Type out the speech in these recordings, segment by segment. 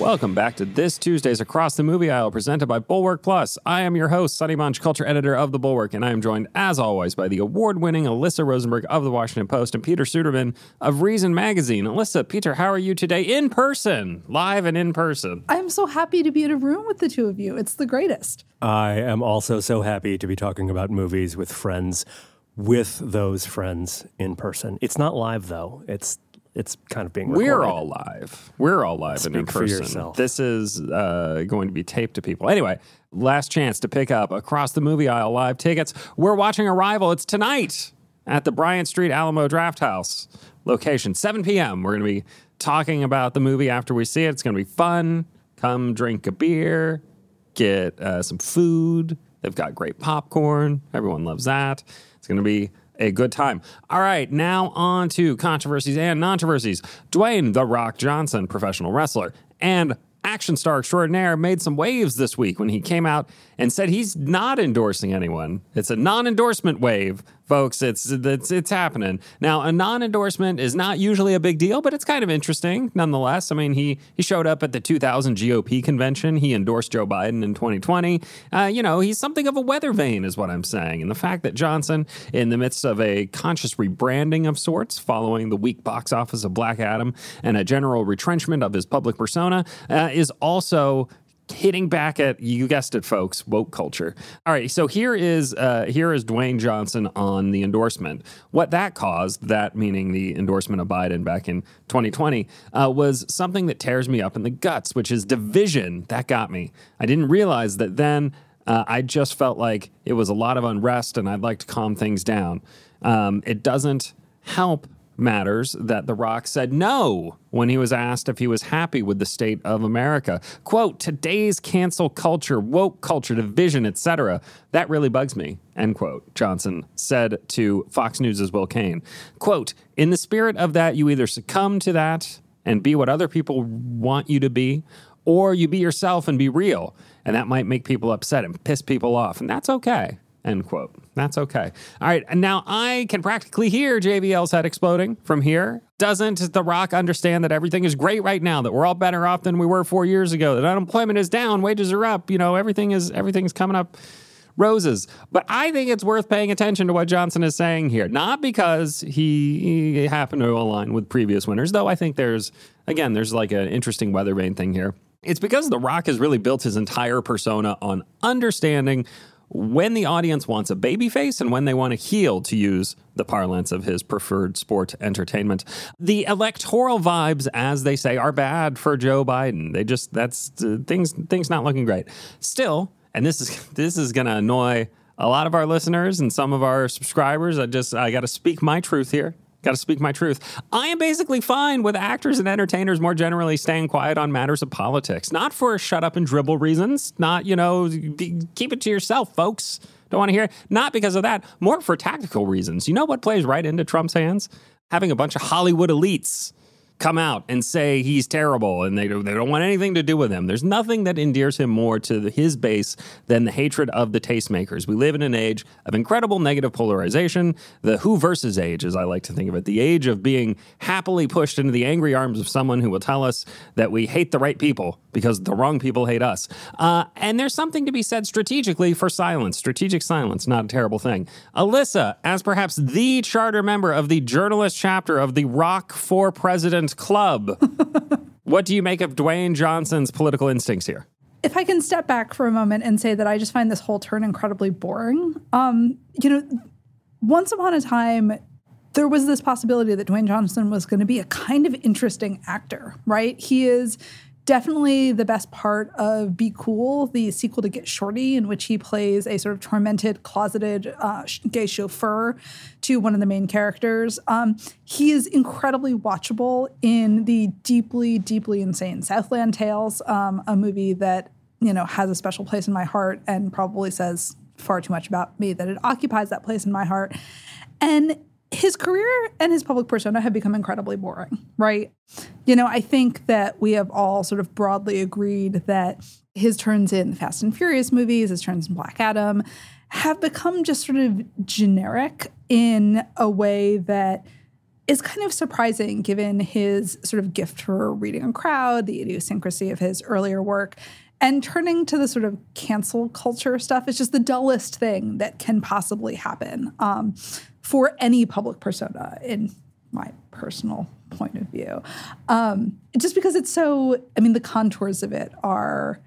Welcome back to this Tuesday's Across the Movie Aisle, presented by Bulwark Plus. I am your host, Sonny Bunch, culture editor of The Bulwark, and I am joined, as always, by the award-winning Alyssa Rosenberg of The Washington Post and Peter Suderman of Reason Magazine. Alyssa, Peter, how are you today in person? Live and in person. I'm so happy to be in a room with the two of you. It's the greatest. I am also so happy to be talking about movies with friends, with those friends in person. It's not live, though. It's kind of being recorded. We're all live and in Speak for person. yourself. This is going to be taped to people. Anyway, last chance to pick up Across the Movie Aisle live tickets. We're watching Arrival. It's tonight at the Bryant Street Alamo Draft House location, 7 p.m. We're going to be talking about the movie after we see it. It's going to be fun. Come drink a beer, get some food. They've got great popcorn. Everyone loves that. It's going to be a good time. All right, now on to controversies and controversies. Dwayne "The Rock" Johnson, professional wrestler and action star extraordinaire, made some waves this week when he came out and said he's not endorsing anyone. It's a non-endorsement wave, folks. It's happening. Now, a non-endorsement is not usually a big deal, but it's kind of interesting nonetheless. I mean, he showed up at the 2000 GOP convention. He endorsed Joe Biden in 2020. He's something of a weather vane is what I'm saying. And the fact that Johnson, in the midst of a conscious rebranding of sorts, following the weak box office of Black Adam and a general retrenchment of his public persona, is also hitting back at, you guessed it, folks, woke culture. All right, so here is Dwayne Johnson on the endorsement. What that caused, that meaning the endorsement of Biden back in 2020, was something that tears me up in the guts, which is division. That got me. I didn't realize that then. I just felt like it was a lot of unrest, and I'd like to calm things down. It doesn't help matters that The Rock said no when he was asked if he was happy with the state of America. Quote, "Today's cancel culture, woke culture, division, etc. That really bugs me," end quote, Johnson said to Fox News' Will Cain. Quote, "In the spirit of that, you either succumb to that and be what other people want you to be, or you be yourself and be real. And that might make people upset and piss people off. And that's okay." End quote. That's okay. All right. And now I can practically hear JVL's head exploding from here. Doesn't The Rock understand that everything is great right now, that we're all better off than we were 4 years ago, that unemployment is down, wages are up, everything's coming up roses? But I think it's worth paying attention to what Johnson is saying here. Not because he happened to align with previous winners, though I think there's like an interesting weather vane thing here. It's because The Rock has really built his entire persona on understanding when the audience wants a baby face and when they want a heel, to use the parlance of his preferred sport entertainment. The electoral vibes, as they say, are bad for Joe Biden. Things not looking great. Still, and this is going to annoy a lot of our listeners and some of our subscribers. I got to speak my truth here. I am basically fine with actors and entertainers more generally staying quiet on matters of politics. Not for shut up and dribble reasons. Not, keep it to yourself, folks. Don't want to hear it. Not because of that. More for tactical reasons. You know what plays right into Trump's hands? Having a bunch of Hollywood elites come out and say he's terrible and they don't want anything to do with him. There's nothing that endears him more to his base than the hatred of the tastemakers. We live in an age of incredible negative polarization, the who versus age, as I like to think of it, the age of being happily pushed into the angry arms of someone who will tell us that we hate the right people because the wrong people hate us. And there's something to be said strategically for silence. Strategic silence, not a terrible thing. Alyssa, as perhaps the charter member of the journalist chapter of the Rock for President Club, what do you make of Dwayne Johnson's political instincts here? If I can step back for a moment and say that I just find this whole turn incredibly boring. Once upon a time, there was this possibility that Dwayne Johnson was going to be a kind of interesting actor, right? He is definitely the best part of Be Cool, the sequel to Get Shorty, in which he plays a sort of tormented, closeted gay chauffeur to one of the main characters. He is incredibly watchable in the deeply, deeply insane Southland Tales, a movie that, has a special place in my heart and probably says far too much about me that it occupies that place in my heart. And his career and his public persona have become incredibly boring, right? I think that we have all sort of broadly agreed that his turns in the Fast and Furious movies, his turns in Black Adam, have become just sort of generic in a way that is kind of surprising given his sort of gift for reading a crowd, the idiosyncrasy of his earlier work. And turning to the sort of cancel culture stuff is just the dullest thing that can possibly happen for any public persona, in my personal point of view. Just because it's so, I mean, the contours of it are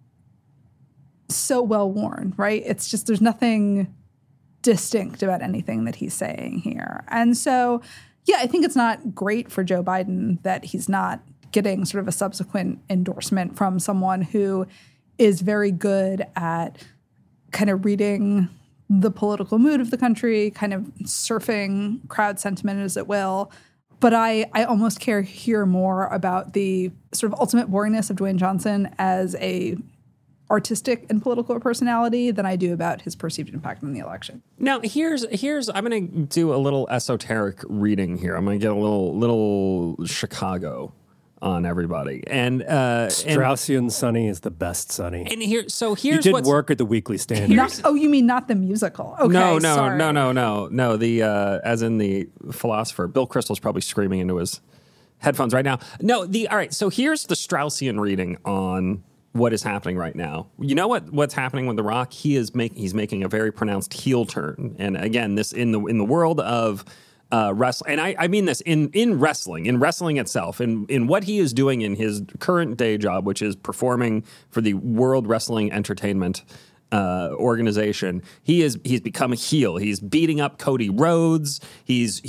so well worn, right? It's just, there's nothing distinct about anything that he's saying here. And so, yeah, I think it's not great for Joe Biden that he's not getting sort of a subsequent endorsement from someone who is very good at kind of reading the political mood of the country, kind of surfing crowd sentiment as it will. But I almost hear more about the sort of ultimate boringness of Dwayne Johnson as a artistic and political personality than I do about his perceived impact in the election. Now, here's I'm going to do a little esoteric reading here. I'm going to get a little Chicago on everybody. And Straussian Sonny is the best Sonny. And here's he did work at the Weekly Standard. You mean not the musical? Okay, No. As in the philosopher. Bill Kristol's probably screaming into his headphones right now. No, all right. So here's the Straussian reading on what is happening right now. You know what's happening with The Rock? He's making a very pronounced heel turn. And again, this in the world of wrestling, and I mean this in wrestling itself, in what he is doing in his current day job, which is performing for the World Wrestling Entertainment organization. He's become a heel. He's beating up Cody Rhodes. He's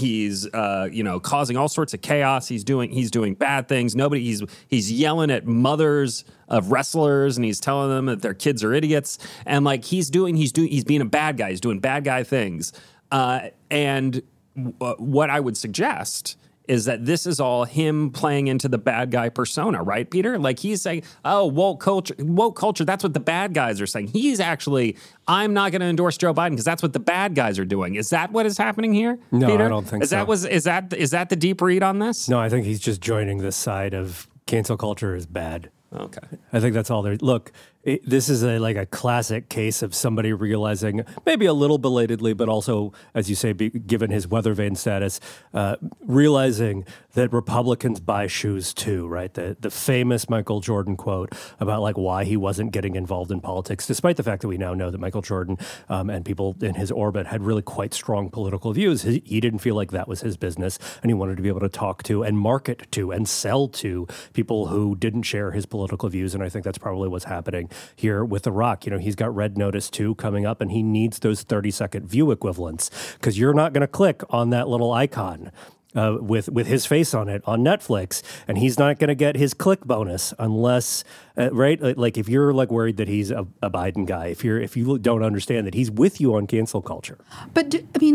causing all sorts of chaos. He's doing bad things. He's yelling at mothers of wrestlers, and he's telling them that their kids are idiots. And like he's being a bad guy. He's doing bad guy things. And what I would suggest is that this is all him playing into the bad guy persona, right, Peter? Like he's saying, oh, woke culture, that's what the bad guys are saying. He's actually, I'm not going to endorse Joe Biden because that's what the bad guys are doing. Is that what is happening here, No, Peter? I don't think so. Is that the deep read on this? No, I think he's just joining this side of cancel culture is bad. Okay. I think that's all there. Look, this is a classic case of somebody realizing, maybe a little belatedly, but also, as you say, given his weather vane status, realizing that Republicans buy shoes too, right? The famous Michael Jordan quote about why he wasn't getting involved in politics, despite the fact that we now know that Michael Jordan and people in his orbit had really quite strong political views. He didn't feel like that was his business, and he wanted to be able to talk to and market to and sell to people who didn't share his political views, and I think that's probably what's happening here with The Rock. He's got Red Notice 2 coming up, and he needs those 30-second view equivalents because you're not going to click on that little icon with his face on it on Netflix, and he's not going to get his click bonus unless, right? Like if you're worried that he's a Biden guy, if you don't understand that he's with you on cancel culture. But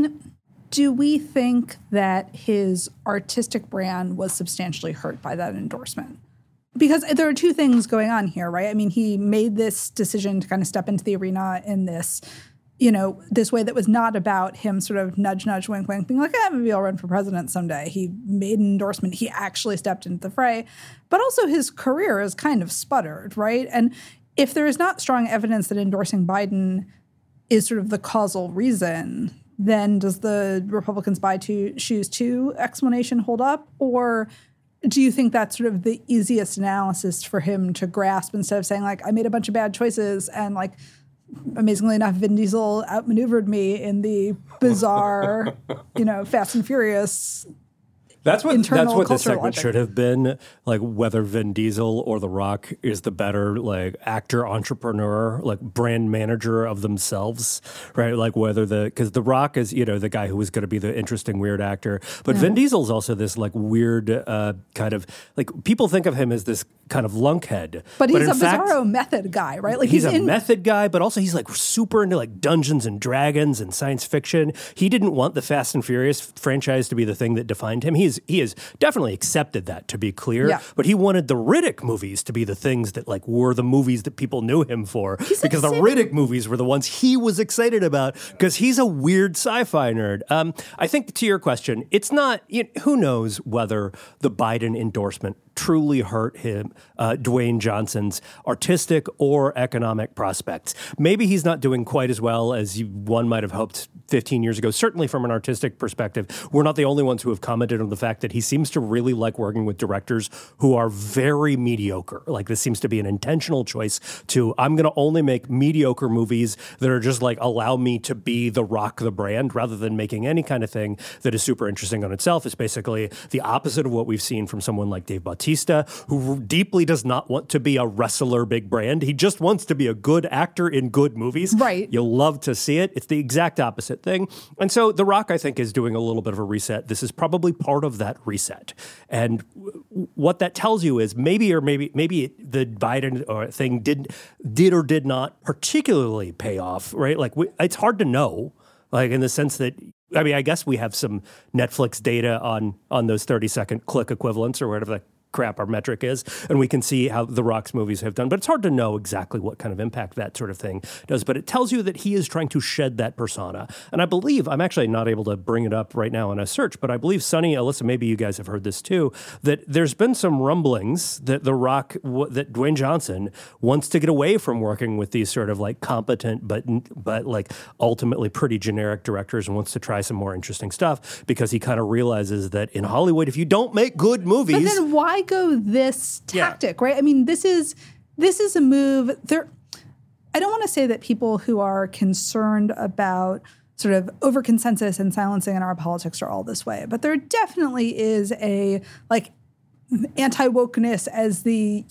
do we think that his artistic brand was substantially hurt by that endorsement? Because there are two things going on here, right? I mean, he made this decision to kind of step into the arena in this, this way that was not about him sort of nudge, nudge, wink, wink, being like, maybe I'll run for president someday. He made an endorsement. He actually stepped into the fray. But also his career is kind of sputtered, right? And if there is not strong evidence that endorsing Biden is sort of the causal reason, then does the Republicans buy shoes too explanation hold up? Or do you think that's sort of the easiest analysis for him to grasp instead of saying, I made a bunch of bad choices and, amazingly enough, Vin Diesel outmaneuvered me in the bizarre, Fast and Furious That's what the segment logic should have been, whether Vin Diesel or The Rock is the better actor, entrepreneur, brand manager of themselves, right? Whether because The Rock is the guy who was going to be the interesting weird actor, but Vin Diesel's also this weird kind of people think of him as this kind of lunkhead, but he's a bizarro method guy, right? He's a method guy, but also he's super into Dungeons and Dragons and science fiction. He didn't want the Fast and Furious franchise to be the thing that defined him. He has definitely accepted that, to be clear, but he wanted the Riddick movies to be the things that were the movies that people knew him for, because the Riddick movies were the ones he was excited about because he's a weird sci-fi nerd. I think to your question, it's not, who knows whether the Biden endorsement truly hurt him, Dwayne Johnson's artistic or economic prospects. Maybe he's not doing quite as well as one might have hoped 15 years ago. Certainly from an artistic perspective, we're not the only ones who have commented on the fact that he seems to really like working with directors who are very mediocre. Like, this seems to be an intentional choice to, I'm going to only make mediocre movies that are just like, allow me to be The Rock, the brand, rather than making any kind of thing that is super interesting on itself. Is basically the opposite of what we've seen from someone like Dave Bautista, who deeply does not want to be a wrestler big brand. He just wants to be a good actor in good movies. Right. You'll love to see it. It's the exact opposite thing. And so The Rock, I think, is doing a little bit of a reset. This is probably part of that reset. And what that tells you is maybe the Biden thing did or did not particularly pay off, right? Like, it's hard to know, like, in the sense that, I mean, I guess we have some Netflix data on those 30-second click equivalents or whatever the crap our metric is, and we can see how The Rock's movies have done. But it's hard to know exactly what kind of impact that sort of thing does. But it tells you that he is trying to shed that persona. And I believe, I'm actually not able to bring it up right now in a search, but I believe, Sonny, Alyssa, maybe you guys have heard this too, that there's been some rumblings that The Rock, that Dwayne Johnson wants to get away from working with these sort of like competent but like ultimately pretty generic directors, and wants to try some more interesting stuff, because he kind of realizes that in Hollywood, if you don't make good movies... But then why go this tactic, right? I mean, this is a move. I don't want to say that people who are concerned about sort of over consensus and silencing in our politics are all this way, but there definitely is a like anti-wokeness as the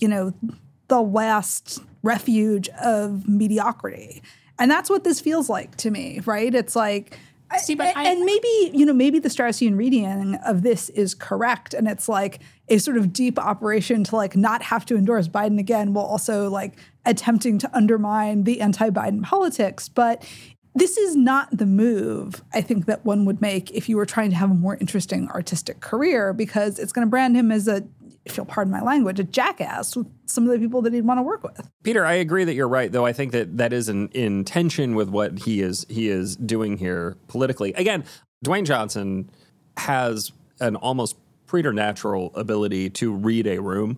last refuge of mediocrity, and that's what this feels like to me, right? It's like. And maybe the Straussian reading of this is correct, and it's like a sort of deep operation to like not have to endorse Biden again, while also like attempting to undermine the anti-Biden politics. But this is not the move, I think, that one would make if you were trying to have a more interesting artistic career, because it's going to brand him as if you'll pardon my language, a jackass with some of the people that he'd want to work with. Peter, I agree that you're right, though I think that is in tension with what he is doing here politically. Again, Dwayne Johnson has an almost preternatural ability to read a room.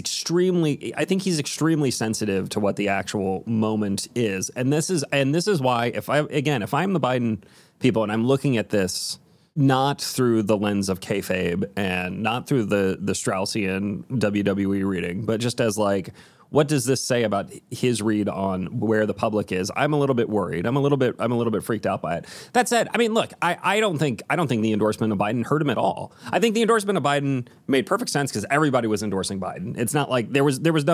I think he's extremely sensitive to what the actual moment is. And this is why if I'm the Biden people and I'm looking at this not through the lens of kayfabe and not through the Straussian WWE reading, but just as like, what does this say about his read on where the public is? I'm a little bit worried. I'm a little bit freaked out by it. That said, I mean, look, I don't think the endorsement of Biden hurt him at all. I think the endorsement of Biden made perfect sense because everybody was endorsing Biden. It's not like there was no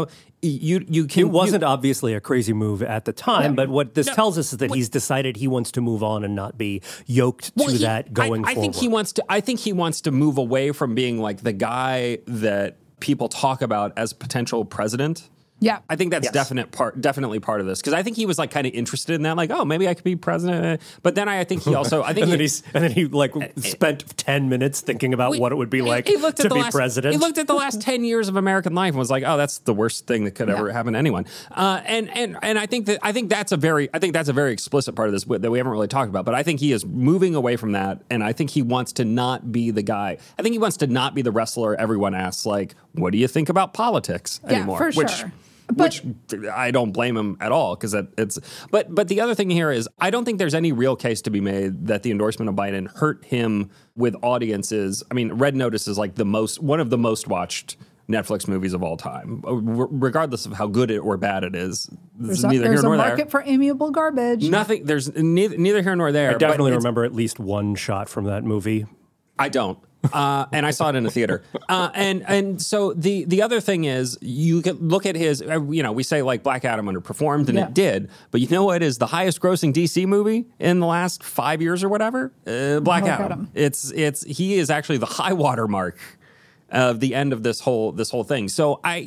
It wasn't obviously a crazy move at the time, but what this tells us is that he's decided he wants to move on and not be yoked to that going forward. I think he wants to move away from being like the guy that people talk about as potential president. Yeah, I think that's definitely part of this, because I think he was like kind of interested in that, like, oh, maybe I could be president. But then I think he also, and then he like spent 10 minutes thinking about what it would be like to be president. He looked at the last 10 years of American life and was like, oh, that's the worst thing that could ever happen to anyone. And I think that's a very explicit part of this that we haven't really talked about. But I think he is moving away from that, and I think he wants to not be the guy. I think he wants to not be the wrestler everyone asks, like, what do you think about politics anymore? For sure. Which I don't blame him at all, because it's. But the other thing here is, I don't think there's any real case to be made that the endorsement of Biden hurt him with audiences. I mean, Red Notice is like one of the most watched Netflix movies of all time, regardless of how good or bad it is. There's a market for amiable garbage. Nothing. There's neither here nor there. I definitely remember at least one shot from that movie. I don't. And I saw it in a theater. And so the other thing is, you can look at his, we say like Black Adam underperformed, and it did. But you know what is the highest grossing DC movie in the last 5 years or whatever? Black Adam. He is actually the high water mark of the end of this whole thing. So I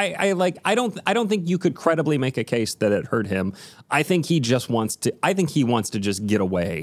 don't think you could credibly make a case that it hurt him. I think he wants to just get away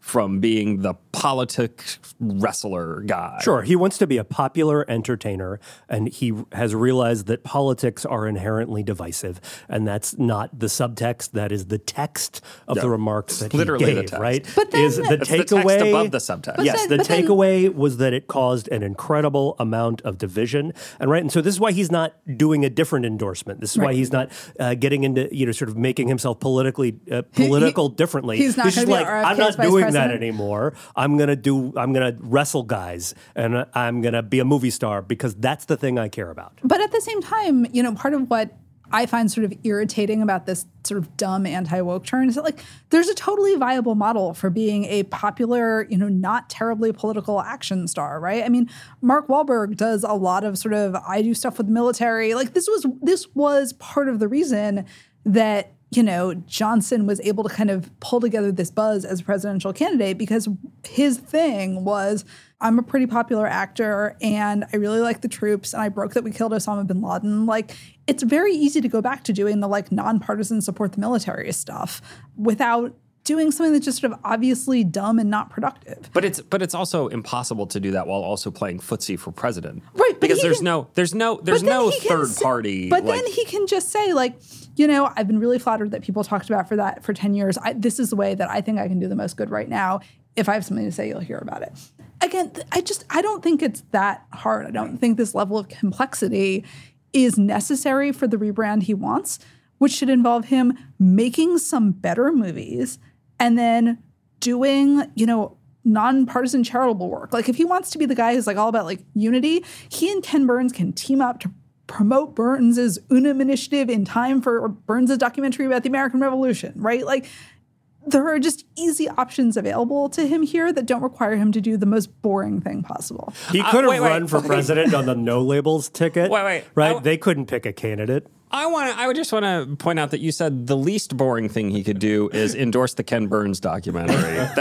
from being the politic wrestler guy. Sure, he wants to be a popular entertainer, and he has realized that politics are inherently divisive, and that's not the subtext. That is the text of the remarks that literally he the gave, text. right? But then- is the It's the text takeaway above the subtext. Yes, the but then- takeaway was that it caused an incredible amount of division, and so this is why he's not doing a different endorsement. This is why he's not getting into sort of making himself political differently. he's not just gonna be like, I'm not RFK's vice doing president. that anymore. I'm gonna wrestle guys, and I'm gonna be a movie star because that's the thing I care about. But at the same time, part of what I find sort of irritating about this sort of dumb anti-woke turn is that, like, there's a totally viable model for being a popular, not terribly political action star, right? I mean, Mark Wahlberg does a lot of sort of, I do stuff with the military. Like, this was part of the reason that Johnson was able to kind of pull together this buzz as a presidential candidate, because his thing was, I'm a pretty popular actor and I really like the troops and I broke that we killed Osama bin Laden. Like, it's very easy to go back to doing the like nonpartisan support the military stuff without doing something that's just sort of obviously dumb and not productive. But it's also impossible to do that while also playing footsie for president. Right, but because he there's can- no But then he can third say- party. But like, then he can just say, like, I've been really flattered that people talked about for 10 years. This is the way that I think I can do the most good right now. If I have something to say, you'll hear about it. Again, I don't think it's that hard. I don't think this level of complexity is necessary for the rebrand he wants, which should involve him making some better movies and then doing, nonpartisan charitable work. Like, if he wants to be the guy who's like all about like unity, he and Ken Burns can team up to promote Burns's Unum initiative in time for Burns's documentary about the American Revolution, right? Like, there are just easy options available to him here that don't require him to do the most boring thing possible. He could have wait, run for president on the no labels ticket. Wait. Right? They couldn't pick a candidate. I would just want to point out that you said the least boring thing he could do is endorse the Ken Burns documentary.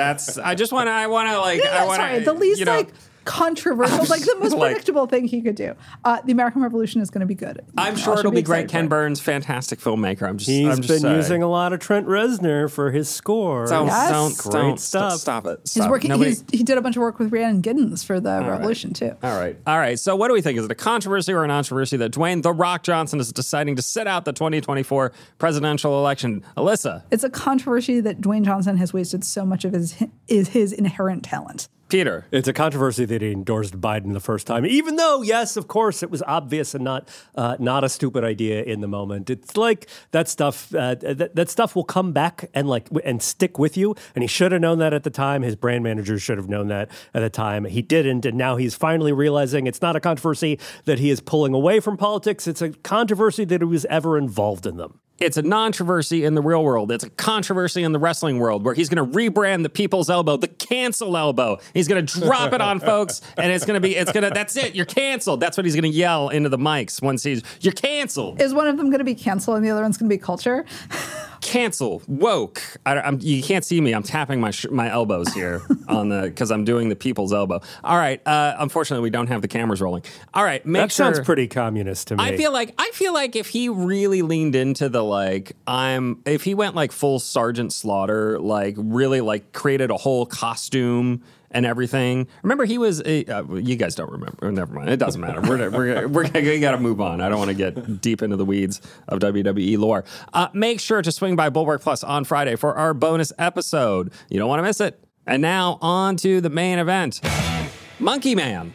The least controversial, like the most predictable thing he could do. The American Revolution is going to be good. I'm sure it'll be great. Ken Burns, fantastic filmmaker. He's been using a lot of Trent Reznor for his score. Don't stuff. Stop it. He's Stop. working. Nobody- He did a bunch of work with Rhiannon Giddens for the Revolution too. All right. So what do we think? Is it a controversy or a controversy that Dwayne "The Rock" Johnson is deciding to sit out the 2024 presidential election? Alyssa? It's a controversy that Dwayne Johnson has wasted so much of his inherent talent. Peter? It's a controversy that he endorsed Biden the first time, even though, yes, of course, it was obvious and not a stupid idea in the moment. It's like that stuff. That stuff will come back and stick with you. And he should have known that at the time. His brand manager should have known that at the time. He didn't, and now he's finally realizing it's not a controversy that he is pulling away from politics. It's a controversy that he was ever involved in them. It's a controversy in the real world. It's a controversy in the wrestling world where he's going to rebrand the People's Elbow, the cancel elbow. He's going to drop it on folks, and that's it. You're canceled. That's what he's going to yell into the mics once you're canceled. Is one of them going to be cancel and the other one's going to be culture? Cancel, woke. You can't see me. I'm tapping my elbows here because I'm doing the People's Elbow. All right. Unfortunately, we don't have the cameras rolling. All right. That sounds pretty communist to me. I feel like if he really leaned into the if he went full Sergeant Slaughter, really created a whole costume and everything. Remember, he was you guys don't remember. Never mind. It doesn't matter. We got to move on. I don't want to get deep into the weeds of WWE lore. Make sure to swing by Bulwark Plus on Friday for our bonus episode. You don't want to miss it. And now on to the main event. Monkey Man.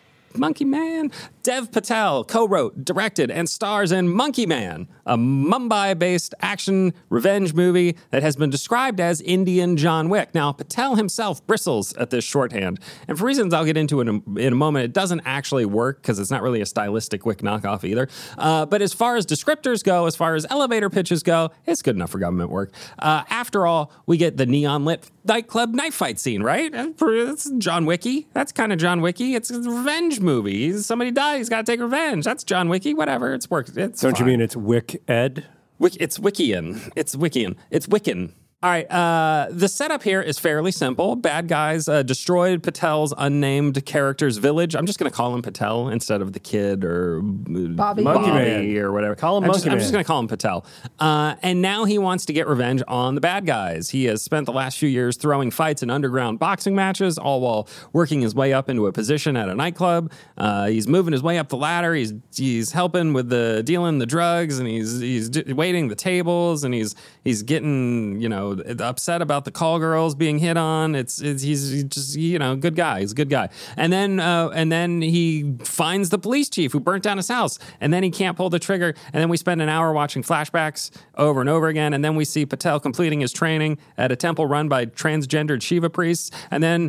Dev Patel co-wrote, directed, and stars in Monkey Man, a Mumbai-based action revenge movie that has been described as Indian John Wick. Now, Patel himself bristles at this shorthand, and for reasons I'll get into in a moment, it doesn't actually work because it's not really a stylistic Wick knockoff either. But as far as descriptors go, as far as elevator pitches go, it's good enough for government work. After all, we get the neon-lit nightclub knife fight scene, right? That's John Wicky. That's kind of John Wicky. It's a revenge movie. Somebody died. He's got to take revenge. That's John Wicky. Whatever. It's worked. It's Don't fine. you mean it's Wick Ed? It's Wiccan. It's Wiccan. It's Wiccan. All right, the setup here is fairly simple. Bad guys destroyed Patel's unnamed character's village. I'm just going to call him Patel instead of the kid or Bobby. Monkey Man. or whatever. Call him I'm Monkey Man. just going to call him Patel. And now he wants to get revenge on the bad guys. He has spent the last few years throwing fights in underground boxing matches, all while working his way up into a position at a nightclub. He's moving his way up the ladder. He's helping with the dealing the drugs, and he's waiting the tables, and he's getting, upset about the call girls being hit on. He's just, good guy. He's a good guy. And then he finds the police chief who burnt down his house, and then he can't pull the trigger. And then we spend an hour watching flashbacks over and over again. And then we see Patel completing his training at a temple run by transgendered Shiva priests. And then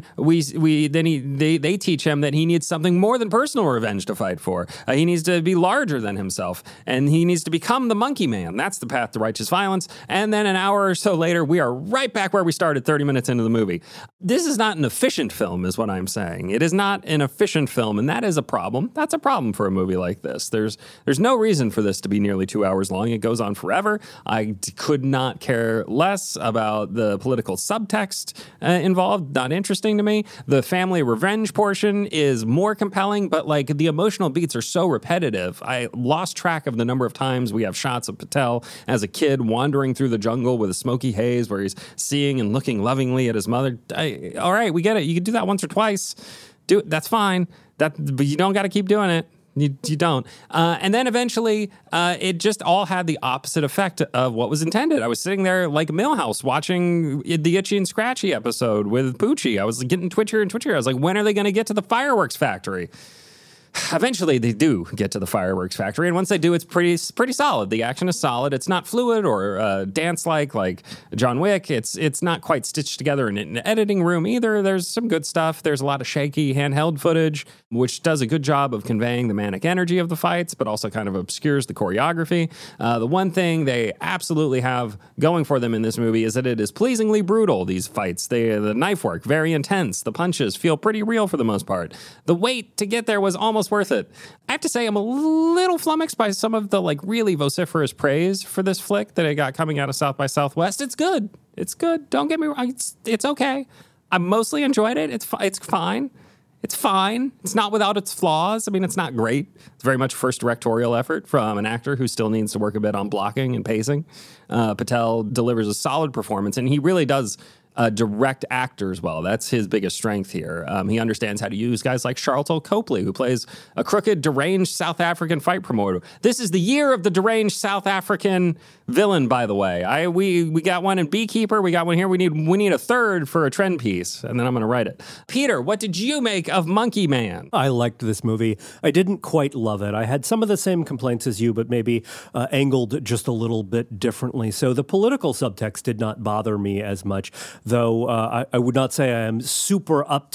they teach him that he needs something more than personal revenge to fight for. He needs to be larger than himself, and he needs to become the Monkey Man. That's the path to righteous violence. And then an hour or so later, we are right back where we started 30 minutes into the movie. This is not an efficient film, is what I'm saying. It is not an efficient film, and that is a problem. That's a problem for a movie like this. There's no reason for this to be nearly 2 hours long. It goes on forever. I could not care less about the political subtext involved. Not interesting to me. The family revenge portion is more compelling, but the emotional beats are so repetitive. I lost track of the number of times we have shots of Patel as a kid wandering through the jungle with a smoky haze where he's seeing and looking lovingly at his mother. All right, we get it. You can do that once or twice. Do it. That's fine. But you don't got to keep doing it. You don't. And then eventually, it just all had the opposite effect of what was intended. I was sitting there like Millhouse watching the Itchy and Scratchy episode with Poochie. I was getting twitchier and twitchier. I was like, when are they going to get to the fireworks factory? Eventually, they do get to the fireworks factory, and once they do, it's pretty solid. The action is solid. It's not fluid or dance-like John Wick. It's not quite stitched together in an editing room either. There's some good stuff. There's a lot of shaky handheld footage, which does a good job of conveying the manic energy of the fights, but also kind of obscures the choreography. The one thing they absolutely have going for them in this movie is that it is pleasingly brutal, these fights. The knife work, very intense. The punches feel pretty real for the most part. The wait to get there was almost worth it. I have to say, I'm a little flummoxed by some of the really vociferous praise for this flick that I got coming out of South by Southwest. It's good. It's good. Don't get me wrong. It's okay. I mostly enjoyed it. It's fine. It's fine. It's not without its flaws. I mean, it's not great. It's very much first directorial effort from an actor who still needs to work a bit on blocking and pacing. Patel delivers a solid performance, and he really does direct actors well. That's his biggest strength here. He understands how to use guys like Charlton Copley, who plays a crooked, deranged South African fight promoter. This is the year of the deranged South African villain, by the way. We got one in Beekeeper. We got one here. We need a third for a trend piece, and then I'm going to write it. Peter, what did you make of Monkey Man? I liked this movie. I didn't quite love it. I had some of the same complaints as you, but maybe angled just a little bit differently. So the political subtext did not bother me as much, though I would not say I am super up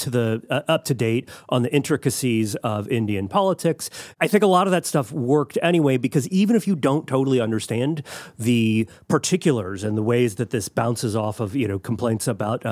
to date on the intricacies of Indian politics. I think a lot of that stuff worked anyway, because even if you don't totally understand the particulars and the ways that this bounces off of, complaints about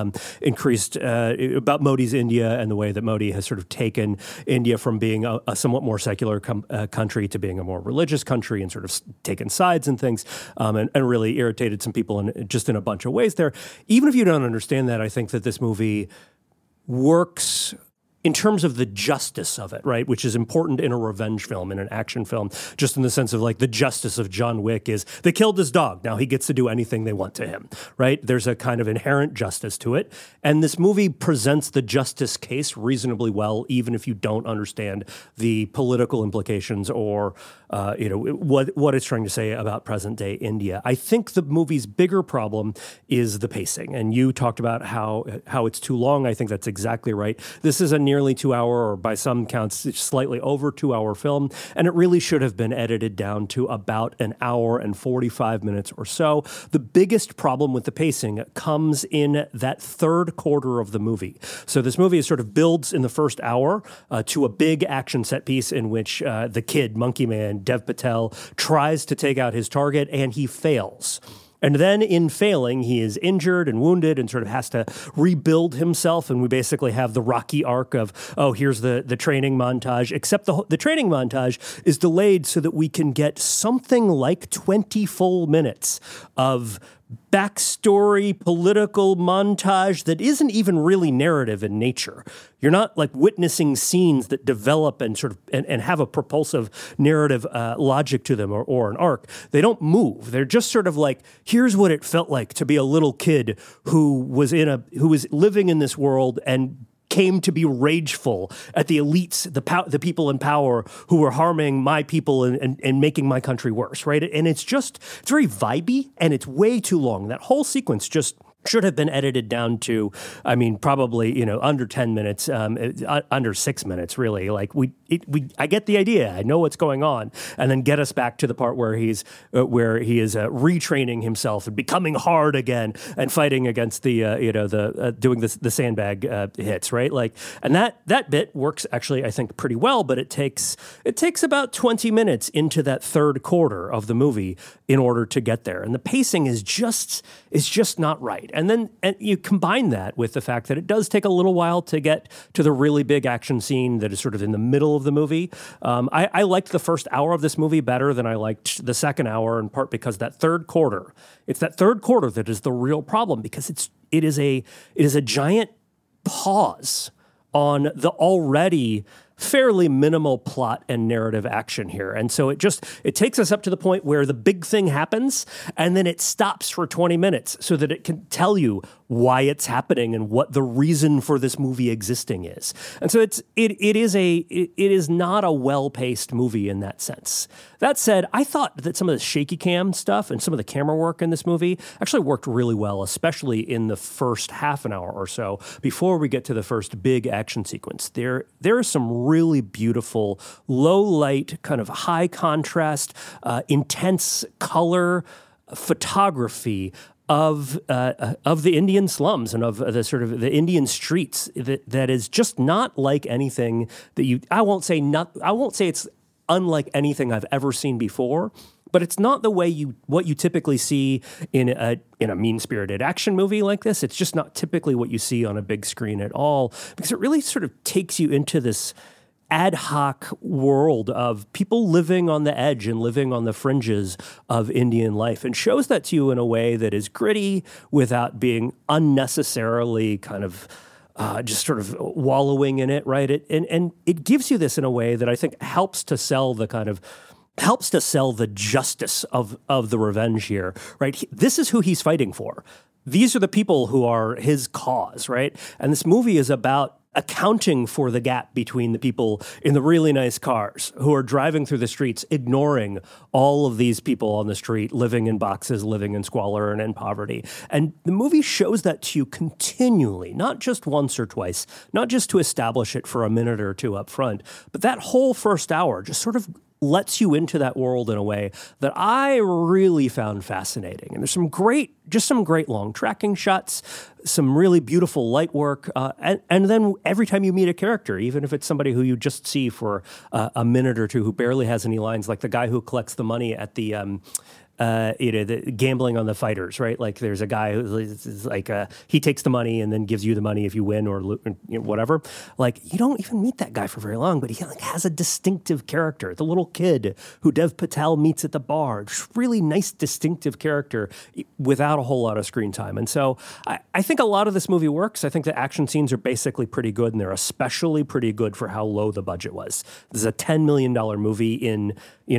about Modi's India and the way that Modi has sort of taken India from being a somewhat more secular country to being a more religious country and sort of taken sides and things, and really irritated some people in a bunch of ways there. Even if you don't understand that, I think that this movie works in terms of the justice of it, right? Which is important in a revenge film, in an action film, just in the sense of the justice of John Wick is they killed his dog. Now he gets to do anything they want to him, right? There's a kind of inherent justice to it. And this movie presents the justice case reasonably well, even if you don't understand the political implications or, what it's trying to say about present day India. I think the movie's bigger problem is the pacing. And you talked about how it's too long. I think that's exactly right. This is a nearly 2 hour, or by some counts, slightly over 2 hour film. And it really should have been edited down to about an hour and 45 minutes or so. The biggest problem with the pacing comes in that third quarter of the movie. So this movie sort of builds in the first hour to a big action set piece in which the kid, Monkey Man, Dev Patel, tries to take out his target and he fails. And then in failing, he is injured and wounded and sort of has to rebuild himself. And we basically have the Rocky arc of, here's the training montage, except the training montage is delayed so that we can get something like 20 full minutes of backstory political montage that isn't even really narrative in nature. You're not like witnessing scenes that develop and sort of and have a propulsive narrative logic to them or an arc. They don't move. They're just sort of like, here's what it felt like to be a little kid who was living in this world and came to be rageful at the elites, the people in power who were harming my people and making my country worse, right? And it's very vibey, and it's way too long. That whole sequence just should have been edited down to, I mean, probably, under 10 minutes, under 6 minutes, really. Like I get the idea. I know what's going on, and then get us back to the part where he is retraining himself and becoming hard again and fighting against the doing the sandbag hits, right? Like, and that bit works actually, I think, pretty well. But it takes about 20 minutes into that third quarter of the movie in order to get there, and the pacing is just not right. And you combine that with the fact that it does take a little while to get to the really big action scene that is sort of in the middle of the movie. I liked the first hour of this movie better than I liked the second hour, in part because it's that third quarter that is the real problem, because it is a giant pause on the already fairly minimal plot and narrative action here. And so it takes us up to the point where the big thing happens, and then it stops for 20 minutes so that it can tell you why it's happening and what the reason for this movie existing is. And so it is not a well-paced movie in that sense. That said, I thought that some of the shaky cam stuff and some of the camera work in this movie actually worked really well, especially in the first half an hour or so before we get to the first big action sequence. There is some really beautiful, low light, kind of high contrast, intense color photography of the Indian slums and of the sort of the Indian streets that is just not like anything that I won't say it's unlike anything I've ever seen before, but it's not the way what you typically see in a mean-spirited action movie like this. It's just not typically what you see on a big screen at all, because it really sort of takes you into this ad hoc world of people living on the edge and living on the fringes of Indian life, and shows that to you in a way that is gritty without being unnecessarily kind of just sort of wallowing in it, right? And it gives you this in a way that I think helps to sell the justice of the revenge here, right? This is who he's fighting for. These are the people who are his cause, right? And this movie is about accounting for the gap between the people in the really nice cars who are driving through the streets, ignoring all of these people on the street, living in boxes, living in squalor and in poverty. And the movie shows that to you continually, not just once or twice, not just to establish it for a minute or two up front, but that whole first hour just sort of lets you into that world in a way that I really found fascinating. And there's some great long tracking shots, some really beautiful light work. And then every time you meet a character, even if it's somebody who you just see for a minute or two, who barely has any lines, like the guy who collects the money at the the gambling on the fighters, right? Like there's a guy who's like, he takes the money and then gives you the money if you win or whatever. Like you don't even meet that guy for very long, but he like has a distinctive character. The little kid who Dev Patel meets at the bar, just really nice, distinctive character without a whole lot of screen time. And so I think a lot of this movie works. I think the action scenes are basically pretty good, and they're especially pretty good for how low the budget was. This is a $10 million movie in,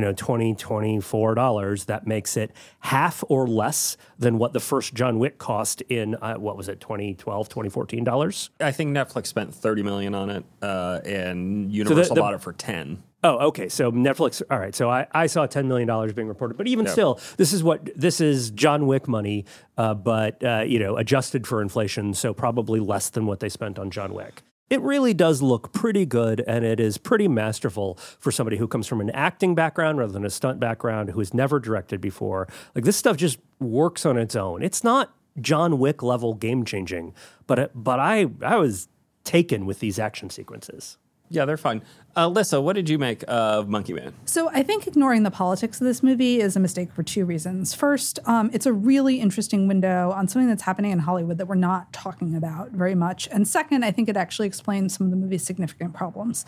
$24. That makes it half or less than what the first John Wick cost in, 2012, $2014? I think Netflix spent $30 million on it, and Universal bought it for $10. Oh, okay. So Netflix. All right. So I saw $10 million being reported, but even still, this is John Wick money, but adjusted for inflation. So probably less than what they spent on John Wick. It really does look pretty good, and it is pretty masterful for somebody who comes from an acting background rather than a stunt background, who has never directed before. Like this stuff just works on its own. It's not John Wick level game changing, but I was taken with these action sequences. Yeah, they're fun. Alyssa, what did you make of Monkey Man? So I think ignoring the politics of this movie is a mistake for two reasons. First, it's a really interesting window on something that's happening in Hollywood that we're not talking about very much. And second, I think it actually explains some of the movie's significant problems.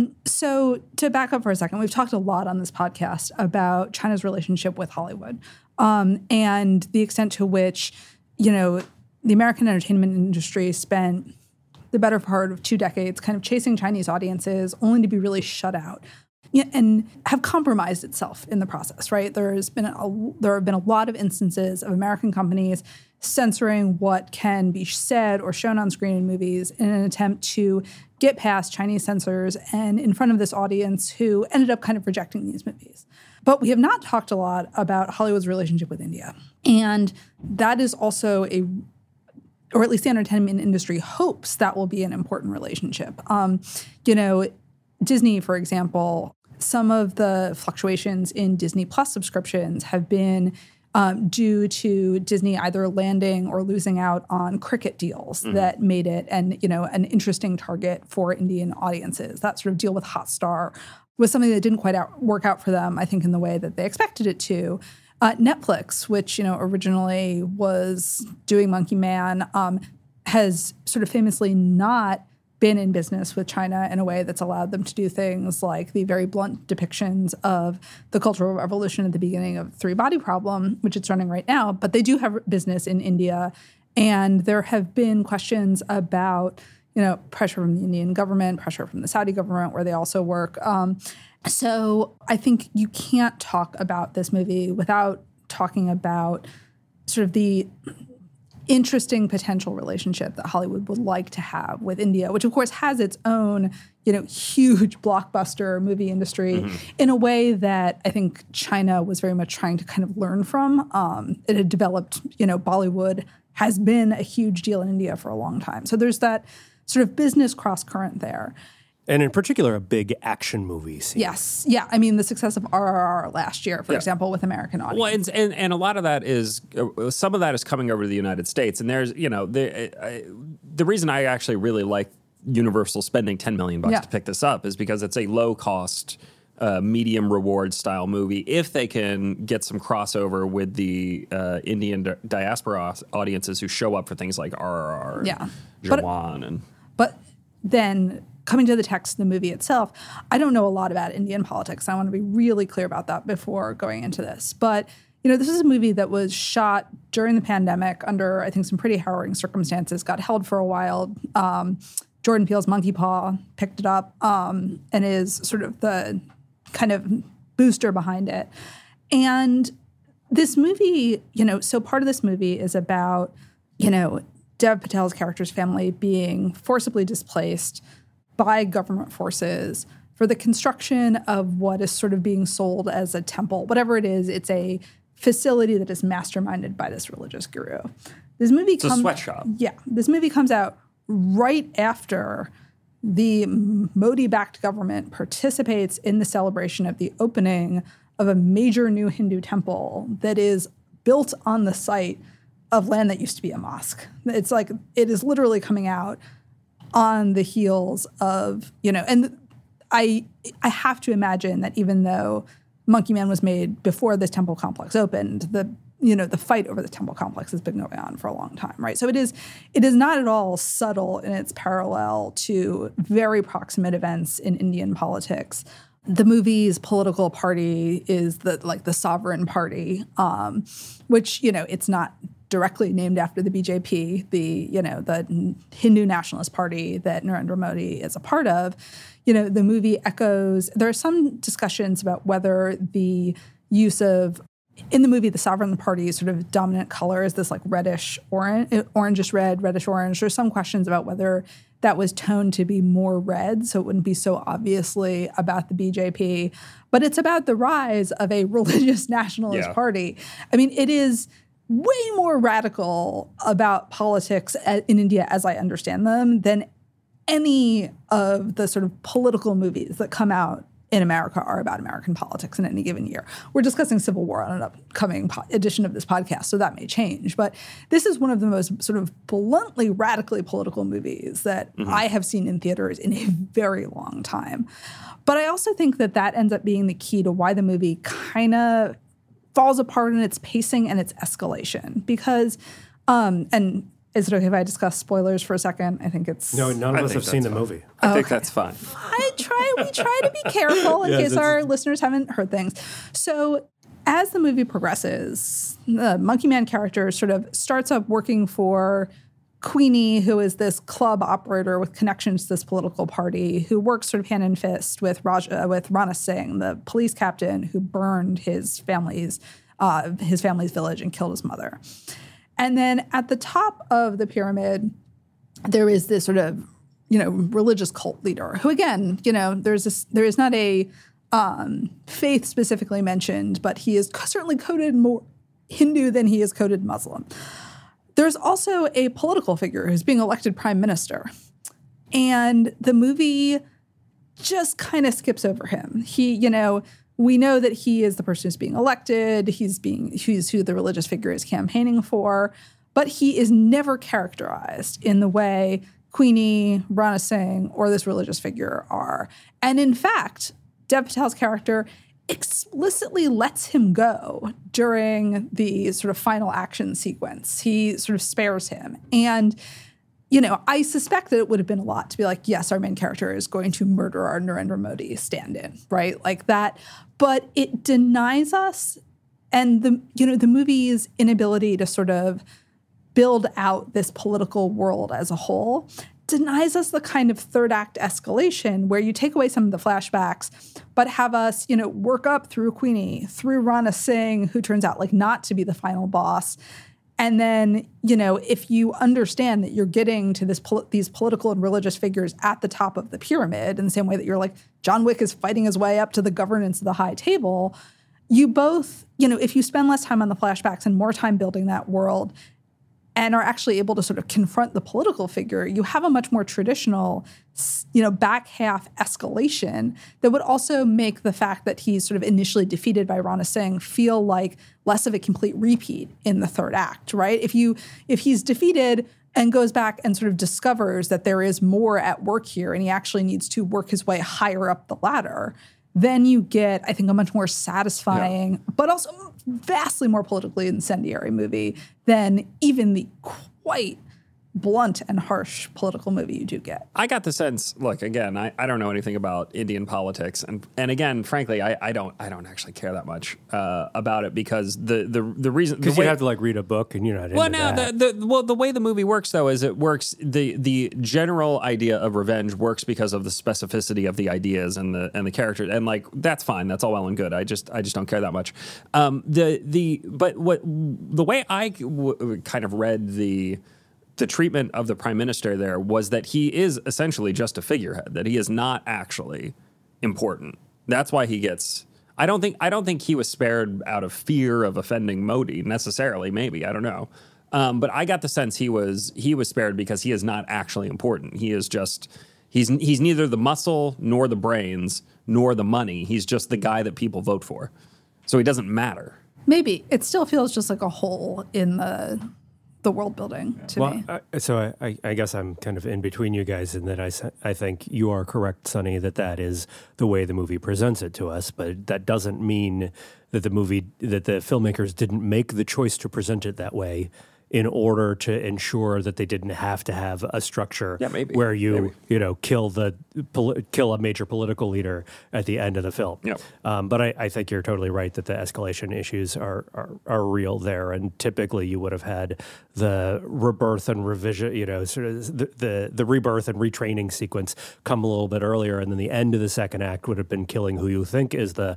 So to back up for a second, we've talked a lot on this podcast about China's relationship with Hollywood. and the extent to which, the American entertainment industry spent the better part of 2 decades kind of chasing Chinese audiences only to be really shut out. And have compromised itself in the process, right? There have been a lot of instances of American companies censoring what can be said or shown on screen in movies in an attempt to get past Chinese censors and in front of this audience who ended up kind of rejecting these movies. But we have not talked a lot about Hollywood's relationship with India. And that is also or at least the entertainment industry hopes that will be an important relationship. Disney, for example, some of the fluctuations in Disney Plus subscriptions have been due to Disney either landing or losing out on cricket deals that made it an interesting target for Indian audiences. That sort of deal with Hotstar was something that didn't quite work out for them, I think, in the way that they expected it to. Netflix, which originally was doing Monkey Man, has sort of famously not been in business with China in a way that's allowed them to do things like the very blunt depictions of the Cultural Revolution at the beginning of Three Body Problem, which it's running right now. But they do have business in India, and there have been questions about pressure from the Indian government, pressure from the Saudi government, where they also work. So I think you can't talk about this movie without talking about sort of the interesting potential relationship that Hollywood would like to have with India, which of course has its own, huge blockbuster movie industry in a way that I think China was very much trying to kind of learn from. It had developed, Bollywood has been a huge deal in India for a long time. So there's that sort of business cross current there. And in particular, a big action movie scene. Yes. Yeah. I mean, the success of RRR last year, for example, with American audience. Well, and a lot of that is, some of that is coming over to the United States. And there's, the reason I actually really like Universal spending $10 million to pick this up is because it's a low-cost, medium reward style movie. If they can get some crossover with the Indian diaspora audiences who show up for things like RRR, Jawan. But then coming to the text of the movie itself, I don't know a lot about Indian politics. I want to be really clear about that before going into this. But, this is a movie that was shot during the pandemic under, I think, some pretty harrowing circumstances, got held for a while. Jordan Peele's Monkey Paw picked it up and is sort of the kind of booster behind it. And this movie, so part of this movie is about, Dev Patel's character's family being forcibly displaced by government forces for the construction of what is sort of being sold as a temple. Whatever it is, it's a facility that is masterminded by this religious guru. This movie a sweatshop. Yeah. This movie comes out right after the Modi-backed government participates in the celebration of the opening of a major new Hindu temple that is built on the site of land that used to be a mosque. It's like, it is literally coming out on the heels of, and I have to imagine that even though Monkey Man was made before this temple complex opened, the fight over the temple complex has been going on for a long time, right? So it is not at all subtle in its parallel to very proximate events in Indian politics. The movie's political party is the Sovereign Party, which, it's not directly named after the BJP, the Hindu Nationalist Party that Narendra Modi is a part of. The movie echoes, there are some discussions about whether the use of, in the movie, the Sovereign Party's sort of dominant color is this like reddish orange, orangish red, reddish orange. There's some questions about whether that was toned to be more red, so it wouldn't be so obviously about the BJP. But it's about the rise of a religious nationalist party. I mean, it is way more radical about politics in India, as I understand them, than any of the sort of political movies that come out in America are about American politics in any given year. We're discussing Civil War on an upcoming edition of this podcast, so that may change. But this is one of the most sort of bluntly, radically political movies that I have seen in theaters in a very long time. But I also think that ends up being the key to why the movie kind of falls apart in its pacing and its escalation. Because, and is it okay if I discuss spoilers for a second? I think it's... No, none of us have seen the movie. I think that's fine. We try to be careful in case our listeners haven't heard things. So as the movie progresses, the Monkey Man character sort of starts up working for Queenie, who is this club operator with connections to this political party, who works sort of hand in fist with Rana Singh, the police captain who burned his family's village and killed his mother. And then at the top of the pyramid, there is this sort of, religious cult leader who, again, there is not a faith specifically mentioned, but he is certainly coded more Hindu than he is coded Muslim. There's also a political figure who's being elected prime minister. And the movie just kind of skips over him. We know that he is the person who's being elected. He's who the religious figure is campaigning for. But he is never characterized in the way Queenie, Rana Singh, or this religious figure are. And in fact, Dev Patel's character explicitly lets him go during the sort of final action sequence. He sort of spares him. And, I suspect that it would have been a lot to be like, yes, our main character is going to murder our Narendra Modi stand-in, right? Like that. But it denies us and the movie's inability to sort of build out this political world as a whole denies us the kind of third act escalation where you take away some of the flashbacks, but have us, work up through Queenie, through Rana Singh, who turns out like not to be the final boss. And then, if you understand that you're getting to these political and religious figures at the top of the pyramid in the same way that you're like, John Wick is fighting his way up to the governance of the high table, you both, if you spend less time on the flashbacks and more time building that world, and are actually able to sort of confront the political figure, you have a much more traditional, back half escalation that would also make the fact that he's sort of initially defeated by Rana Singh feel like less of a complete repeat in the third act, right? If he's defeated and goes back and sort of discovers that there is more at work here and he actually needs to work his way higher up the ladder, then you get, I think, a much more satisfying, but also vastly more politically incendiary movie than even the quite blunt and harsh political movie you do get. I got the sense, look, again, I don't know anything about Indian politics. And again, frankly, I don't actually care that much about it because the reason... Because you have to like read a book and you're not into that. The way the movie works, though, is it works... The general idea of revenge works because of the specificity of the ideas and the characters. And like, that's fine. That's all well and good. I just don't care that much. But the way I kind of read the treatment of the prime minister there was that he is essentially just a figurehead, that he is not actually important. That's why he gets... I don't think he was spared out of fear of offending Modi necessarily, maybe, I don't know. But I got the sense he was spared because he is not actually important. He is just... He's neither the muscle nor the brains nor the money. He's just the guy that people vote for. So he doesn't matter. Maybe. It still feels just like a hole in the world building to me. So I guess I'm kind of in between you guys in that I think you are correct, Sonny, that is the way the movie presents it to us, but that doesn't mean that the filmmakers didn't make the choice to present it that way in order to ensure that they didn't have to have a structure where you kill a major political leader at the end of the film. Yep. But I think you're totally right that the escalation issues are real there, and typically you would have had the rebirth and revision, sort of the rebirth and retraining sequence come a little bit earlier, and then the end of the second act would have been killing who you think is the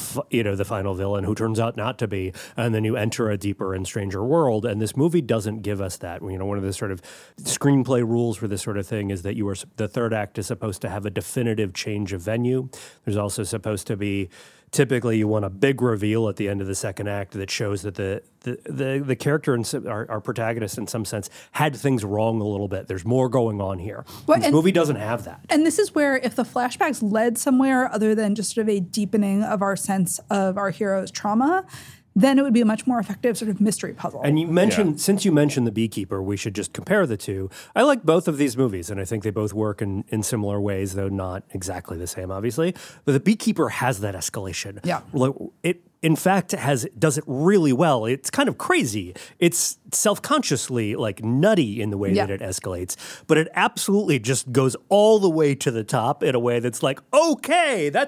final villain, who turns out not to be, and then you enter a deeper and stranger world, and this movie doesn't give us that. One of the sort of screenplay rules for this sort of thing is that the third act is supposed to have a definitive change of venue. There's also supposed to be, typically you want a big reveal at the end of the second act that shows that the character and our protagonist in some sense had things wrong a little bit. There's more going on here. This movie doesn't have that. And this is where if the flashbacks led somewhere other than just sort of a deepening of our sense of our hero's trauma, then it would be a much more effective sort of mystery puzzle. And you mentioned, since you mentioned The Beekeeper, we should just compare the two. I like both of these movies, and I think they both work in similar ways, though not exactly the same, obviously. But The Beekeeper has that escalation. Yeah. It, in fact, does it really well. It's kind of crazy. It's self-consciously nutty in the way that it escalates, but it absolutely just goes all the way to the top in a way that's like, okay, that's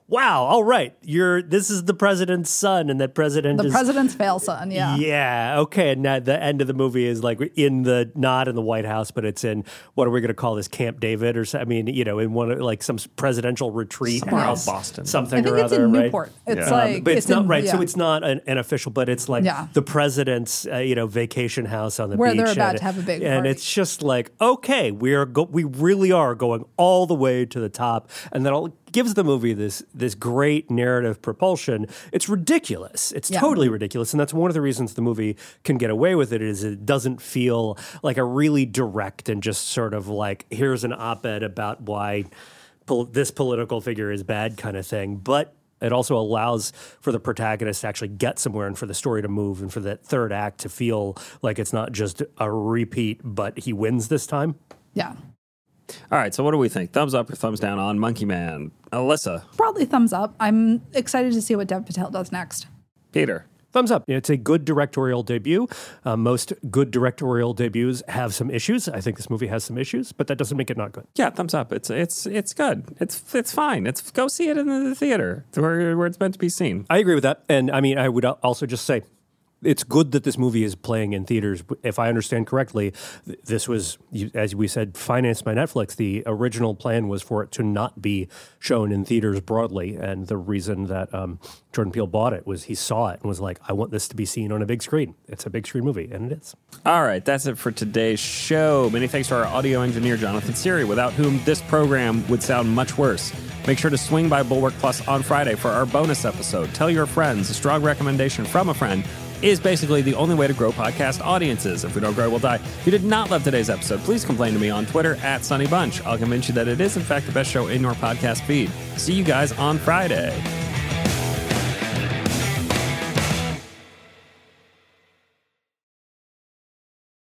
wow, all right, this is the president's son, and that president The is president's fail son, yeah. Yeah, okay. And now the end of the movie is like not in the White House, but it's in, what are we going to call this, Camp David, or I mean, in one of like some presidential retreat Somewhere out house, Boston. something I think or it's other, in right? Newport. It's like, but it's not right. yeah. So it's not an official, but it's like Yeah. the president's, vacation house on the Where beach, they're about and to have a big and party. it's just like, okay, we really are going all the way to the top, and that all gives the movie this great narrative propulsion. It's ridiculous. It's totally ridiculous, and that's one of the reasons the movie can get away with it. Is it doesn't feel like a really direct and just sort of like, here's an op-ed about why this political figure is bad kind of thing, but it also allows for the protagonist to actually get somewhere and for the story to move and for that third act to feel like it's not just a repeat, but he wins this time. Yeah. All right, so what do we think? Thumbs up or thumbs down on Monkey Man? Alyssa? Probably thumbs up. I'm excited to see what Dev Patel does next. Peter? Thumbs up. It's a good directorial debut. Most good directorial debuts have some issues. I think this movie has some issues, but that doesn't make it not good. Yeah, thumbs up. It's good. It's fine. Go see it in the theater where it's meant to be seen. I agree with that. And I mean, I would also just say, it's good that this movie is playing in theaters. If I understand correctly, this was, as we said, financed by Netflix. The original plan was for it to not be shown in theaters broadly. And the reason that Jordan Peele bought it was he saw it and was like, I want this to be seen on a big screen. It's a big screen movie, and it is. All right, that's it for today's show. Many thanks to our audio engineer, Jonathan Siri, without whom this program would sound much worse. Make sure to swing by Bulwark Plus on Friday for our bonus episode. Tell your friends. A strong recommendation from a friend is basically the only way to grow podcast audiences. If we don't grow, we'll die. If you did not love today's episode, please complain to me on Twitter @SunnyBunch. I'll convince you that it is, in fact, the best show in your podcast feed. See you guys on Friday.